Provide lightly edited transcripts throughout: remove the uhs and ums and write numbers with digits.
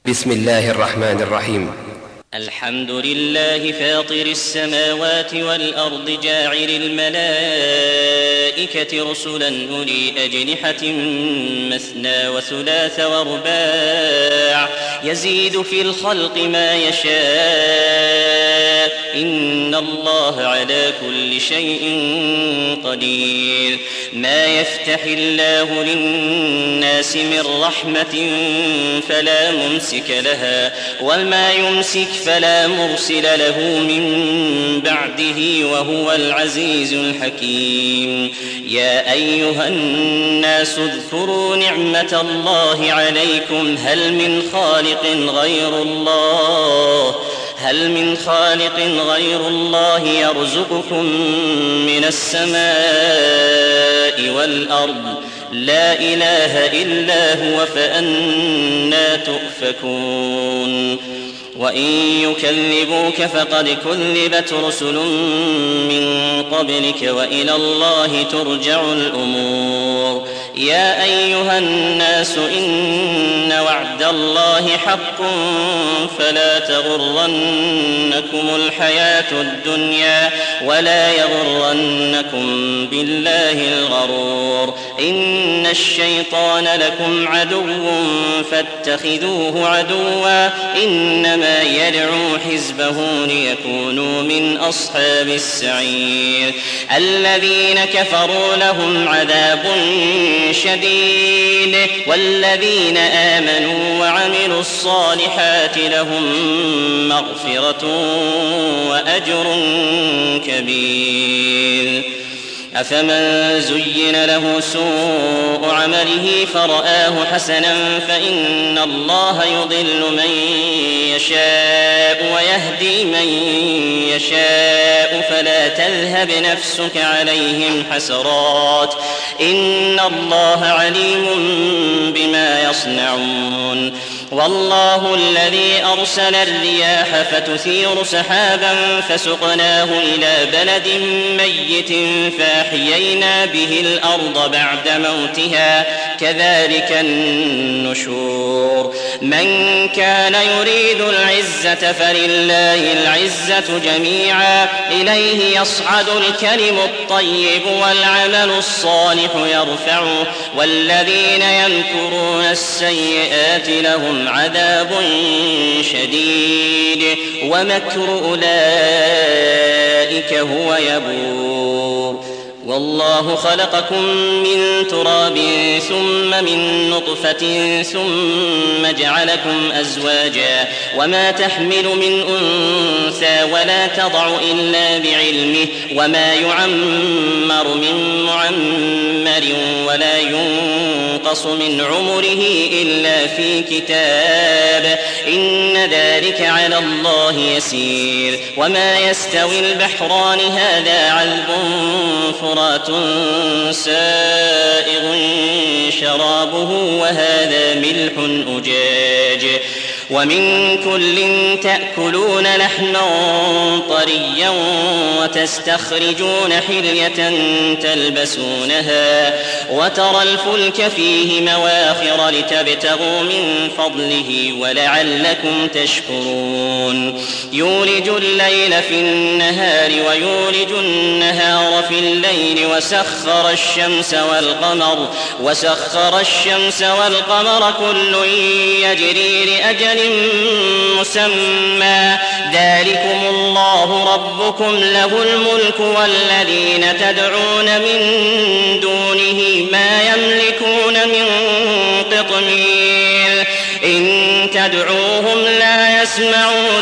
بسم الله الرحمن الرحيم. الحمد لله فاطر السماوات والأرض جاعل الملائكة رسلا أولي أجنحة مثنى وثلاث ورباع يزيد في الخلق ما يشاء إن الله على كل شيء قدير. ما يفتح الله للناس من رحمة فلا ممسك لها وما يمسك فلا مرسل له من بعده وهو العزيز الحكيم. يا أيها الناس اذكروا نعمة الله عليكم هل من خالق غير الله يرزقكم من السماء والأرض لا إله إلا هو فأنى تؤفكون. وإن يكذبوك فقد كذبت رسل من قبلك وإلى الله ترجع الأمور. يا أيها الناس إن وعد الله حق فلا تغرنكم الحياة الدنيا ولا يغرنكم بالله الغرور. إن الشيطان لكم عدو فاتخذوه عدوا إنما يدعو حزبه ليكونوا من أصحاب السعير. الذين كفروا لهم عذاب شديد والذين آمنوا وعملوا الصالحات لهم مغفرة وأجر كبير. أفمن زين له سوء عمله فرآه حسنا فإن الله يضل من يشاء ويهدي من يشاء فلا تذهب نفسك عليهم حسرات إن الله عليم بما يصنعون. والله الذي أرسل الرياح فتثير سحابا فسقناه إلى بلد ميت فأحيينا به الأرض بعد موتها كذلك النشور. من كان يريد العزة فلله العزة جميعا إليه يصعد الكلم الطيب والعمل الصالح يرفعه والذين يمكرون السيئات لهم عذاب شديد ومكر أولئك هو يبور. والله خلقكم من تراب ثم من نطفة ثم جعلكم أزواجا وما تحمل من أنثى ولا تضع إلا بعلمه وما يعمر من معمر ولا ينقص من عمره إلا في كتاب إن ذلك على الله يسير. وما يستوي البحران هذا عذب فرات سائغ شرابه وهذا ملح أجاج ومن كل تأكلون لحما طريا وتستخرجون حلية تلبسونها وترى الفلك فيه مواخر لتبتغوا من فضله ولعلكم تشكرون. يولج الليل في النهار ويولج النهار في الليل وسخر الشمس والقمر كل يجري لأجل مسمى ذلكم الله ربكم له الملك والذين تدعون من دونه ما يملكون من قطمير. إن تدعوهم لا يسمعوا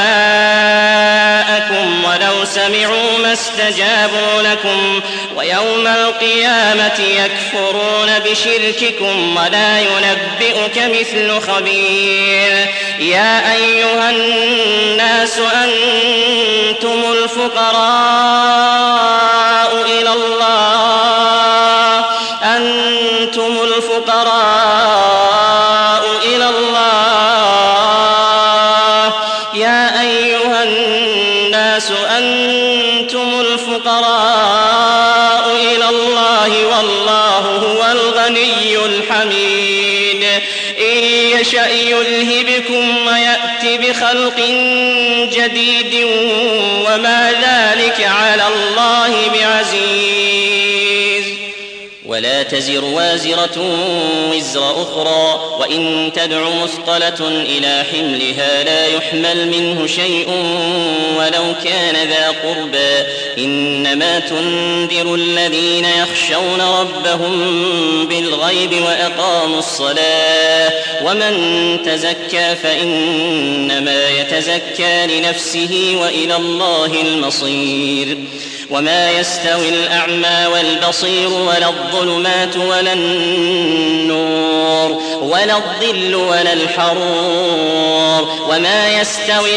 دعاءكم ولو سمعوا ما استجابوا لكم ويوم القيامة يكفرون بشرككم ولا ينبئك مثل خبير. يا أيها الناس أنتم الفقراء إلى الله يا أيها الناس أنتم الفقراء إلى الله والله هو الغني الحميد. إن يشأ يذهبكم ويأت بخلق جديد وما ذلك على الله بعزيز. ولا تزر وازرة وزر أخرى، وإن تدع مثقلة إلى حملها لا يحمل منه شيء ولو كان ذا قربى، إنما تنذر الذين يخشون ربهم بالغيب وأقاموا الصلاة، ومن تزكى فإنما يتزكى لنفسه وإلى الله المصير. وما يستوي الأعمى والبصير ولا الظلمات ولا النور ولا الظل ولا الحرور، وما يستوي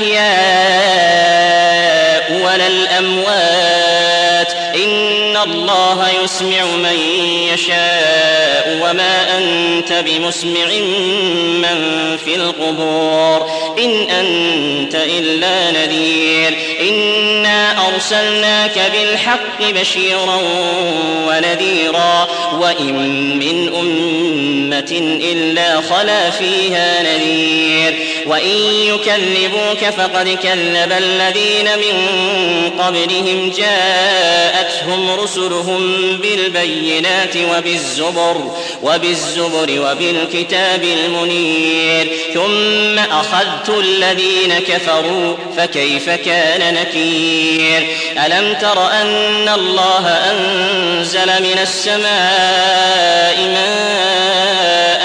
الأحياء ولا الأموات، إن الله يسمع من يشاء وما أنت بمسمع من في القبور، إن أنت إلا نذير. إنا أرسلناك بالحق بشيرا ونذيرا، وإن من أمة إلا خلا فيها نذير، وإن يكذبوك فقد كذب الذين من قبلهم جاءتهم رسلهم بالبينات وبالزبر وبالكتاب المنير، ثم أخذت الذين كفروا فكيف كان نكير. ألم تر أن الله أنزل من السماء ماء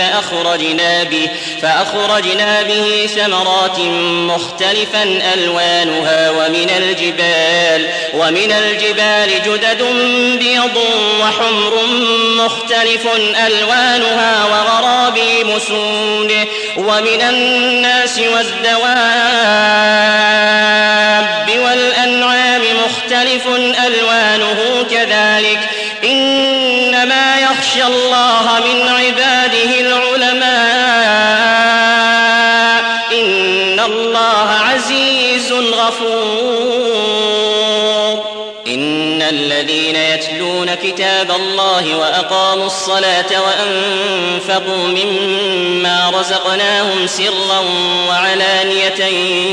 فأخرجنا به ثمرات مختلفا ألوانها ومن الجبال جدد بيض وحمر مختلف ألوانها وغرابي مسود، ومن الناس والدواب والأنعام مختلف ألوانه كذلك، إنما يخشى الله من عباده العلماء، إن الله عزيز غفور. إن الذين يتلون كتاب الله وأقاموا الصلاة وأنفقوا مما رزقناهم سرا وعلانية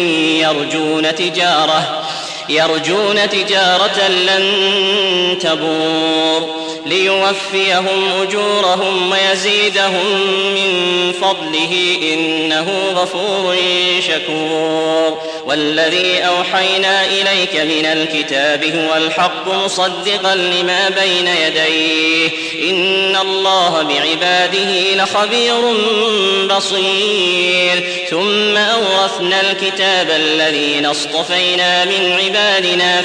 يرجون تجارة لن تبور، ليوفيهم أجورهم ويزيدهم من فضله إنه غفور شكور. والذي أوحينا إليك من الكتاب هو الحق مصدقا لما بين يديه، إن الله بعباده لخبير بصير. ثم أورثنا الكتاب الذين اصطفينا من عبادنا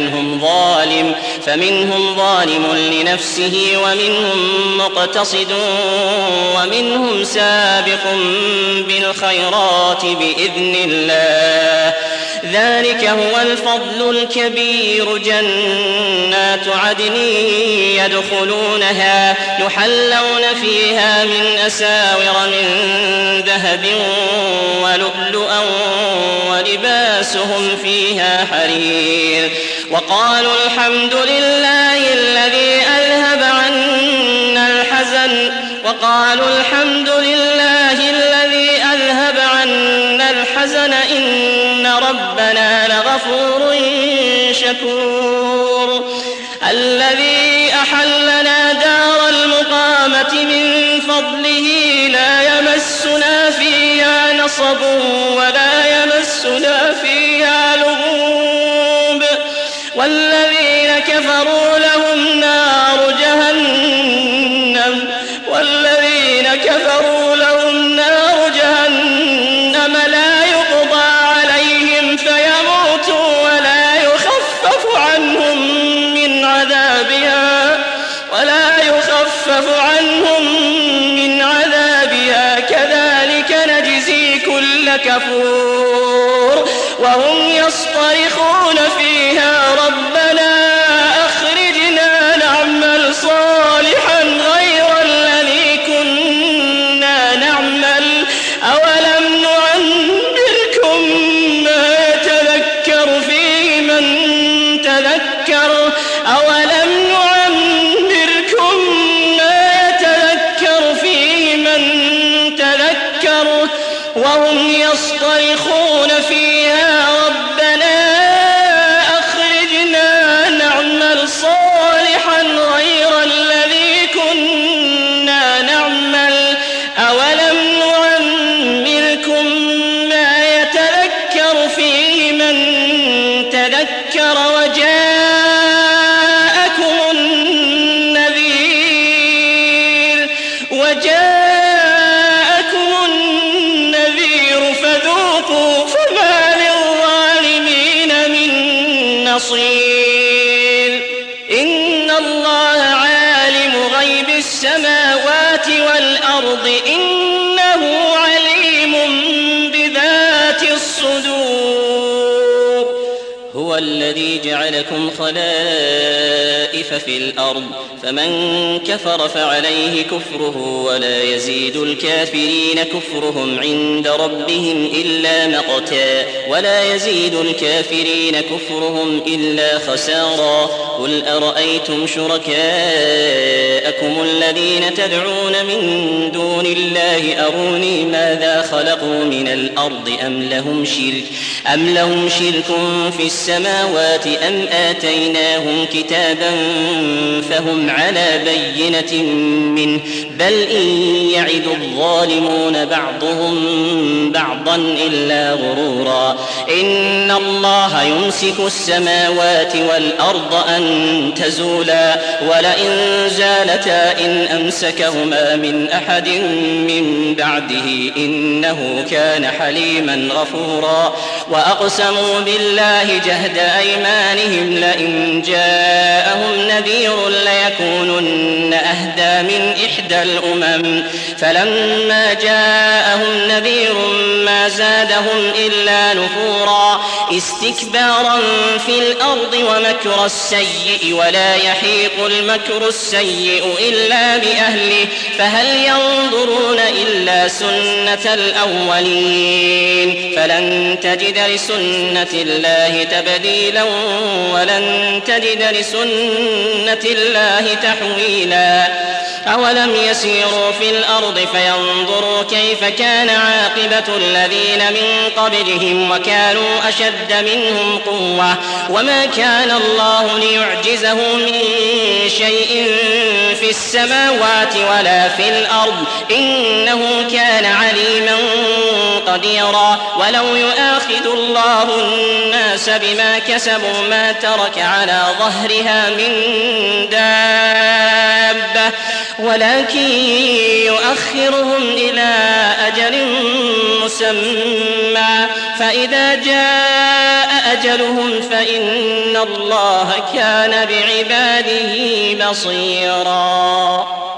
فمنهم ظالم لنفسه ومنهم مقتصد ومنهم سابق بالخيرات بإذن الله، ذلك هو الفضل الكبير. جنات عدن يدخلونها يحلون فيها من أساور من ذهب ولؤلؤا ولباسهم فيها حرير. وقالوا الحمد لله الذي أذهب عنا الحزن إن ربنا لغفور شكور. الذي أحلنا دار المقامة من فضله لا يمسنا فيها نصب ولا يمسنا فيها لغوب. والذين كفروا لهم نار جهنم لا يقضى عليهم فيموتوا ولا يخفف عنهم من عذابها كذلك نجزي كل كفور. وهم يصطرخون فيها ربنا أخرجنا نعمل صالحا غير الذي كنا نعمل أولم نعمركم ما يتذكر فيه من تذكر وهم يصطرخون فيها ربنا أخرجنا نعمل صالحا غير الذي كنا نعمل أولم نعمركم ما يتذكر فيه من تذكر وجاءكم النذير فذوقوا فما للظالمين من نصير إن الله عالم غيب السماوات والأرض إنه عليم بذات الصدور هو الذي جعلكم خلائف في الأرض فمن كفر فعليه كفره ولا يزيد الكافرين كفرهم عند ربهم إلا مقتا ولا يزيد الكافرين كفرهم إلا خسارا قل أرأيتم شركاءكم الذين تدعون من دون الله أروني ماذا خلقوا من الأرض أم لهم شرك في السماوات أم آتيناهم كتابا فهم على بينة منه بل إن يعد الظالمون بعضهم بعضا إلا غرورا إن الله يمسك السماوات والأرض أن تزولا ولئن زالتا إن أمسكهما من أحد من بعده إنه كان حليما غفورا وأقسموا بالله جهد أيمانهم لئن جاءهم نذير ليكونن أهدى من إحدى الأمم فلما جاءهم نذير ما زادهم إلا نفورا استكبارا في الأرض ومكر السيء ولا يحيق المكر السيء إلا بأهله فهل ينظرون إلا سنة الأولين فلن تجد لسنة الله تبديلا ولن تجد لسنة الله تحويلا أولم يسيروا في الأرض فينظروا كيف كان عاقبة الذين من قبلهم وكانوا أشد منهم قوة وما كان الله ليعجزه من شيء في السماوات ولا في الأرض إنه كان عليما قديرا ولو يؤاخذ الله الناس بما كسبوا ما ترك على ظهرها من دابة ولكن يؤخرهم إلى أجل مسمى فإذا جاء أجلهم فإن الله كان بعباده بصيرا.